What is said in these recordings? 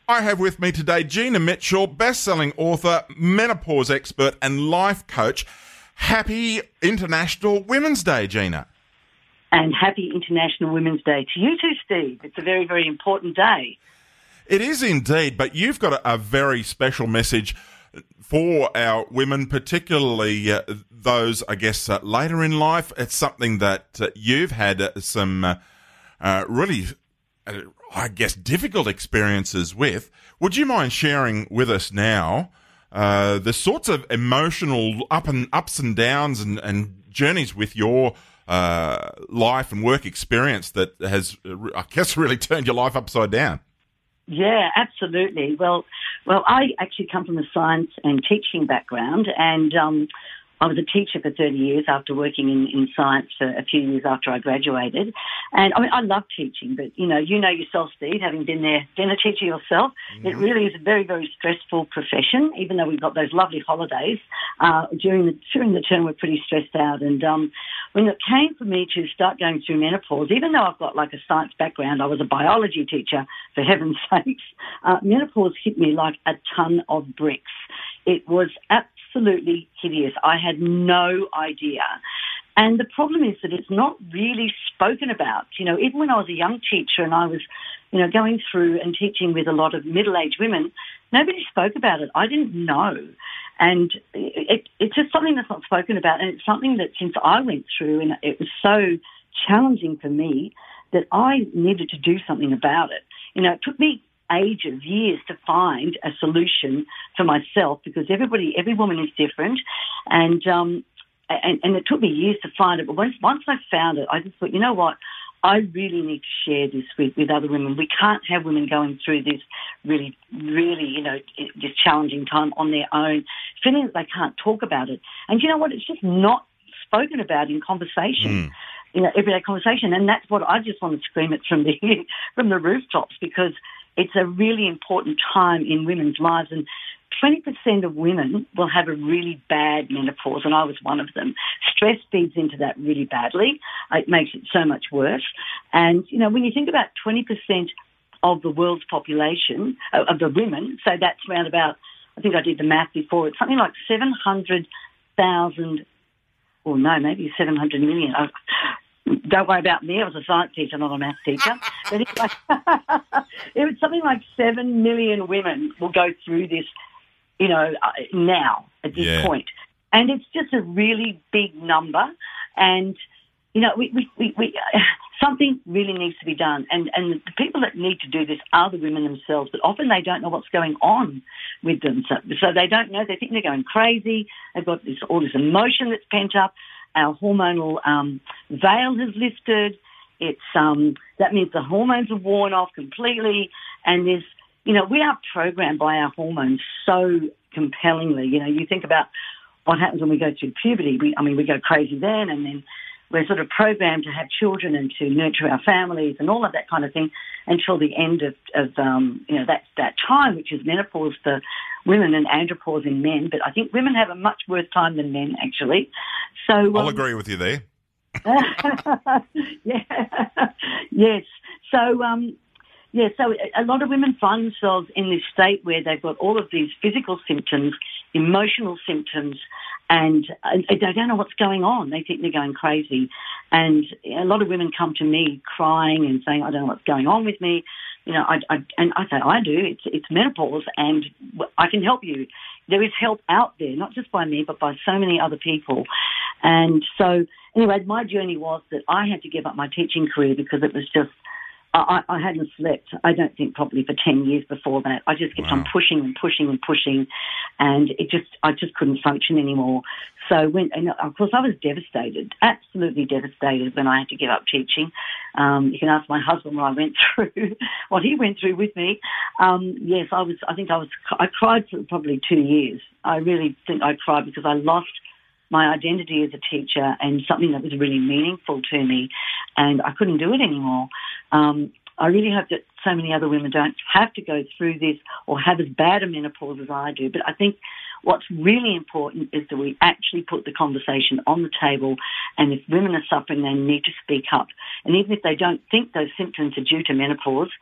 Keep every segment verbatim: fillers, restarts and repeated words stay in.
I have with me today Gina Mitchell, best-selling author, menopause expert and life coach. Happy International Women's Day, Gina. And happy International Women's Day to you too, Steve. It's a very, very important day. It is indeed, but you've got a, a very special message for our women, particularly uh, those, I guess, uh, later in life. It's something that uh, you've had uh, some uh, uh, really... Uh, I guess, difficult experiences with. Would you mind sharing with us now uh, the sorts of emotional up and ups and downs and, and journeys with your uh, life and work experience that has, I guess, really turned your life upside down? Yeah, absolutely. Well, well, I actually come from a science and teaching background, and um, I was a teacher for thirty years after working in, in science for a few years after I graduated. And I mean, I love teaching, but you know, you know yourself, Steve, having been there, been a teacher yourself, mm-hmm. It really is a very, very stressful profession, even though we've got those lovely holidays. Uh, during the, during the term, we're pretty stressed out. And um, when it came for me to start going through menopause, even though I've got like a science background, I was a biology teacher, for heaven's sakes, uh, menopause hit me like a ton of bricks. It was absolutely hideous. I had no idea. And the problem is that it's not really spoken about. You know, even when I was a young teacher and I was, you know, going through and teaching with a lot of middle-aged women, nobody spoke about it. I didn't know. And it, it's just something that's not spoken about. And it's something that since I went through, and it was so challenging for me, that I needed to do something about it. You know, it took me ages, years to find a solution for myself because everybody, every woman is different. And, um, and, and it took me years to find it. But once, once I found it, I just thought, you know what? I really need to share this with, with other women. We can't have women going through this really, really, you know, this challenging time on their own, feeling that they can't talk about it. And you know what? It's just not spoken about in conversation. Mm. You know, everyday conversation. And that's what I just want to scream it from the, from the rooftops because it's a really important time in women's lives, and twenty percent of women will have a really bad menopause, and I was one of them. Stress feeds into that really badly. It makes it so much worse. And, you know, when you think about twenty percent of the world's population, uh, of the women, so that's around about, I think I did the math before, it's something like seven hundred thousand, or no, maybe seven hundred million. I, Don't worry about me. I was a science teacher, not a math teacher. But anyway, it was something like seven million women will go through this, you know, now at this yeah. point. And it's just a really big number. And, you know, we, we, we, we something really needs to be done. And, and the people that need to do this are the women themselves. But often they don't know what's going on with them. So, so they don't know. They think they're going crazy. They've got this, all this emotion that's pent up. Our hormonal um, veil has lifted. It's um, that means the hormones are worn off completely. And there's, you know, we are programmed by our hormones so compellingly. You know, you think about what happens when we go through puberty. We, I mean, we go crazy then, and then we're sort of programmed to have children and to nurture our families and all of that kind of thing until the end of, of um, you know, that, that time, which is menopause for women and andropause in men. But I think women have a much worse time than men, actually. So um, I'll agree with you there. yeah. Yes. So, um, yeah, so a lot of women find themselves in this state where they've got all of these physical symptoms, emotional symptoms, and they don't know what's going on. They think they're going crazy. And a lot of women come to me crying and saying, I don't know what's going on with me. You know, I, I, and I say, I do. It's, it's menopause, and I can help you. There is help out there, not just by me, but by so many other people. And so, anyway, my journey was that I had to give up my teaching career because it was just, I, I hadn't slept, I don't think, properly for ten years before that. I just kept wow. on pushing and pushing and pushing, and it just, I just couldn't function anymore. So when, and of course, I was devastated, absolutely devastated when I had to give up teaching. Um, you can ask my husband what I went through, what he went through with me. Um, yes, I was, I think I was, I cried for probably two years. I really think I cried because I lost my identity as a teacher and something that was really meaningful to me, and I couldn't do it anymore. Um, I really hope that so many other women don't have to go through this or have as bad a menopause as I do. But I think what's really important is that we actually put the conversation on the table, and if women are suffering, they need to speak up. And even if they don't think those symptoms are due to menopause,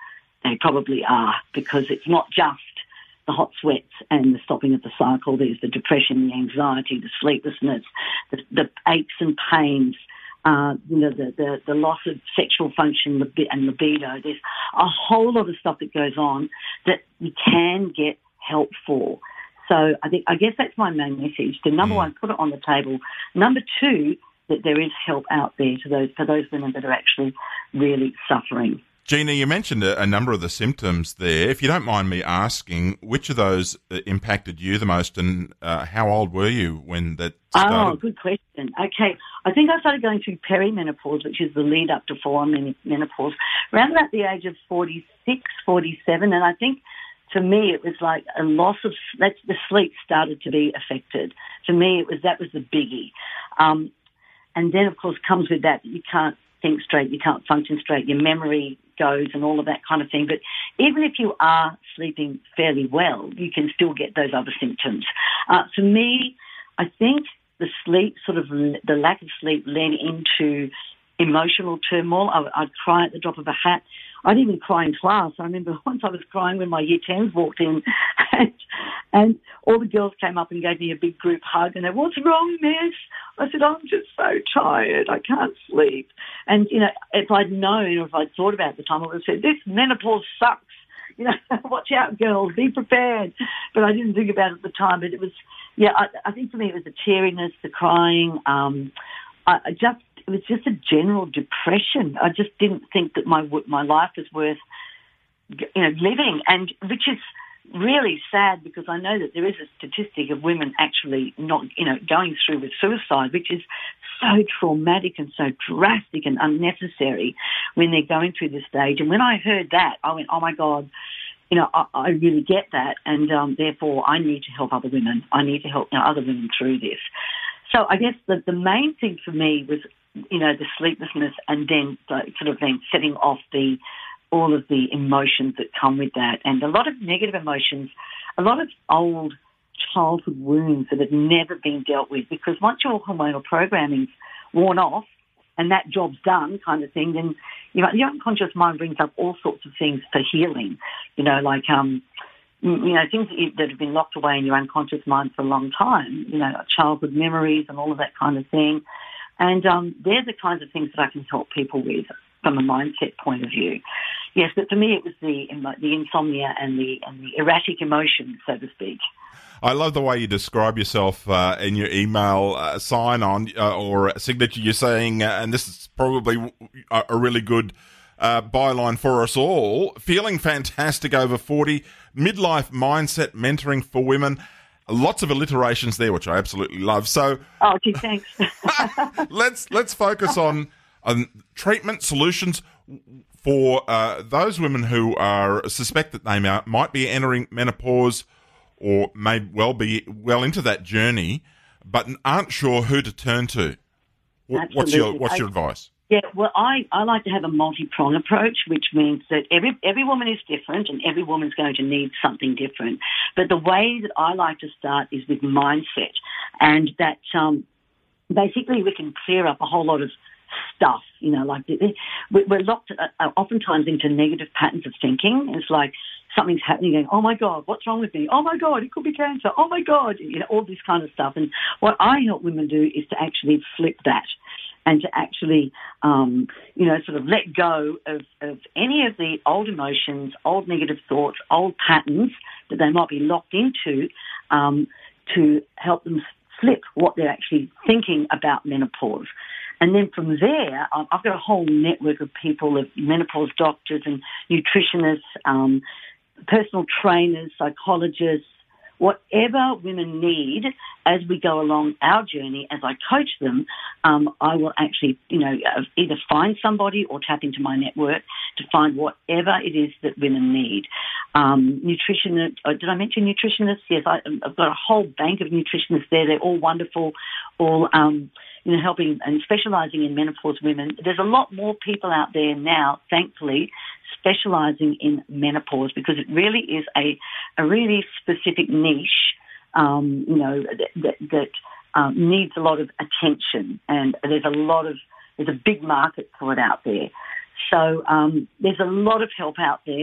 they probably are, because it's not just the hot sweats and the stopping of the cycle. There's the depression, the anxiety, the sleeplessness, the, the aches and pains, uh, you know, the, the, the loss of sexual function and libido. There's a whole lot of stuff that goes on that you can get help for. So I think, I guess that's my main message. The number mm. one, put it on the table. Number two, that there is help out there to those, for those women that are actually really suffering. Gina, you mentioned a, a number of the symptoms there. If you don't mind me asking, which of those impacted you the most, and uh, how old were you when that started? Oh, good question. Okay, I think I started going through perimenopause, which is the lead up to full-on menopause, around about the age of forty-six, forty-seven, and I think for me it was like a loss of, that's, the sleep started to be affected. For me, it was that was the biggie. Um, and then, of course, comes with that, you can't think straight, you can't function straight, your memory goes and all of that kind of thing. But even if you are sleeping fairly well, you can still get those other symptoms. Uh, for me, I think the sleep, sort of the lack of sleep led into emotional turmoil. I, I'd cry at the drop of a hat. I'd even cry in class. I remember once I was crying when my year tens walked in and, and all the girls came up and gave me a big group hug and they, what's wrong, miss? I said, I'm just so tired. I can't sleep. And, you know, if I'd known or if I'd thought about it at the time, I would have said, this menopause sucks. You know, watch out, girls, be prepared. But I didn't think about it at the time. But it was, yeah, I, I think for me it was the teariness, the crying. Um, I, I just, it was just a general depression. I just didn't think that my my life was worth, you know, living, and which is really sad because I know that there is a statistic of women actually not, you know, going through with suicide, which is so traumatic and so drastic and unnecessary when they're going through this stage. And when I heard that, I went, oh my God, you know, I, I really get that, and um, therefore I need to help other women. I need to help, you know, other women through this. So I guess the, the main thing for me was, you know, the sleeplessness, and then the, sort of then setting off the all of the emotions that come with that, and a lot of negative emotions, a lot of old childhood wounds that have never been dealt with, because once your hormonal programming's worn off and that job's done kind of thing, then you know, the unconscious mind brings up all sorts of things for healing, you know, like, um, you know, things that, you, that have been locked away in your unconscious mind for a long time, you know, childhood memories and all of that kind of thing. And um, they're the kinds of things that I can help people with from a mindset point of view. Yes, but for me it was the the insomnia and the and the erratic emotions, so to speak. I love the way you describe yourself uh, in your email uh, sign-on uh, or signature. You're saying, uh, and this is probably a, a really good uh, byline for us all, feeling fantastic over forty, midlife mindset mentoring for women. Lots of alliterations there, which I absolutely love. So, oh, gee, thanks. let's let's focus on on treatment solutions for uh, those women who are suspect that they might be entering menopause or may well be well into that journey, but aren't sure who to turn to. Absolutely. What's your what's your advice? Yeah, well, I, I like to have a multi-prong approach, which means that every every woman is different and every woman's going to need something different. But the way that I like to start is with mindset, and that um, basically we can clear up a whole lot of stuff, you know, like we're locked uh, oftentimes into negative patterns of thinking. It's like something's happening, going, oh my God, what's wrong with me? Oh my God, it could be cancer. Oh my God, you know, all this kind of stuff. And what I help women do is to actually flip that, and to actually, um, you know, sort of let go of, of any of the old emotions, old negative thoughts, old patterns that they might be locked into, um, to help them flip what they're actually thinking about menopause. And then from there, I've got a whole network of people, of menopause doctors and nutritionists, um, personal trainers, psychologists, whatever women need as we go along our journey, as I coach them, um, I will actually, you know, either find somebody or tap into my network to find whatever it is that women need. Um, nutritionists, did I mention nutritionists? Yes, I, I've got a whole bank of nutritionists there. They're all wonderful, all, um, you know, helping and specialising in menopause women. There's a lot more people out there now, thankfully, specialising in menopause, because it really is a, a really specific niche, um, you know, that, that, that um, needs a lot of attention, and there's a lot of, there's a big market for it out there. So um, there's a lot of help out there.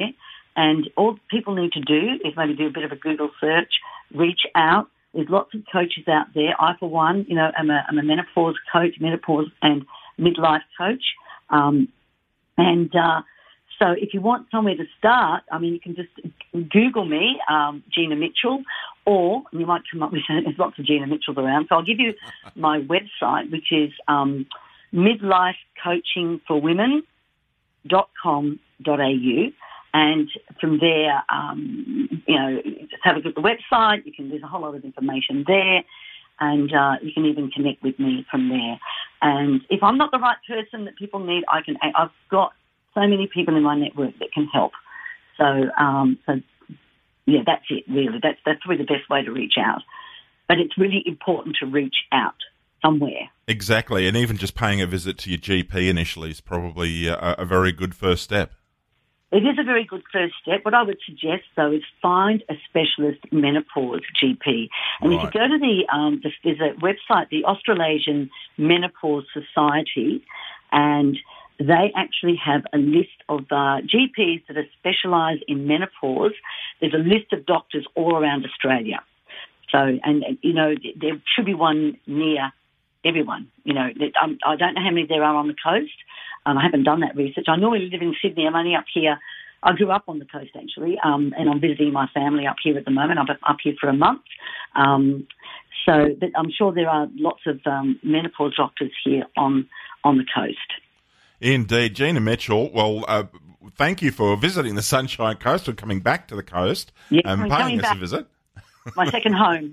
And all people need to do is maybe do a bit of a Google search, reach out. There's lots of coaches out there. I, for one, you know, I'm a, I'm a menopause coach, menopause and midlife coach. Um, and uh, so if you want somewhere to start, I mean, you can just Google me, um, Gina Mitchell, or you might come up with, there's lots of Gina Mitchells around. So I'll give you my website, which is um, midlife coaching for women dot com dot a u. And from there, um, you know, just have a look at the website. You can, there's a whole lot of information there, and uh, you can even connect with me from there. And if I'm not the right person that people need, I can. I've got so many people in my network that can help. So, um, so yeah, that's it. Really, that's that's probably the best way to reach out. But it's really important to reach out somewhere. Exactly, and even just paying a visit to your G P initially is probably a, a very good first step. It is a very good first step. What I would suggest, though, is find a specialist menopause G P. And right. if you go to the, um, the, there's a website, the Australasian Menopause Society, and they actually have a list of uh, G Ps that are specialised in menopause. There's a list of doctors all around Australia. So, and, you know, there should be one near everyone. You know, um, I don't know how many there are on the coast. Um, I haven't done that research. I normally live in Sydney. I'm only up here. I grew up on the coast, actually, um, and I'm visiting my family up here at the moment. I'm up here for a month. Um, so but I'm sure there are lots of um, menopause doctors here on, on the coast. Indeed. Gina Mitchell, well, uh, thank you for visiting the Sunshine Coast and coming back to the coast yeah, and I'm paying us back. a visit. My second home.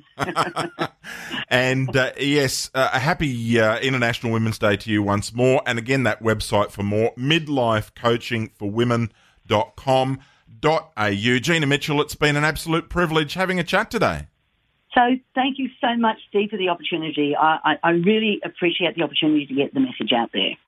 And uh, yes, uh, a happy uh, International Women's Day to you once more. And again, that website for more, midlife coaching for women dot com dot a u. Gina Mitchell, it's been an absolute privilege having a chat today. So thank you so much, Steve, for the opportunity. I, I, I really appreciate the opportunity to get the message out there.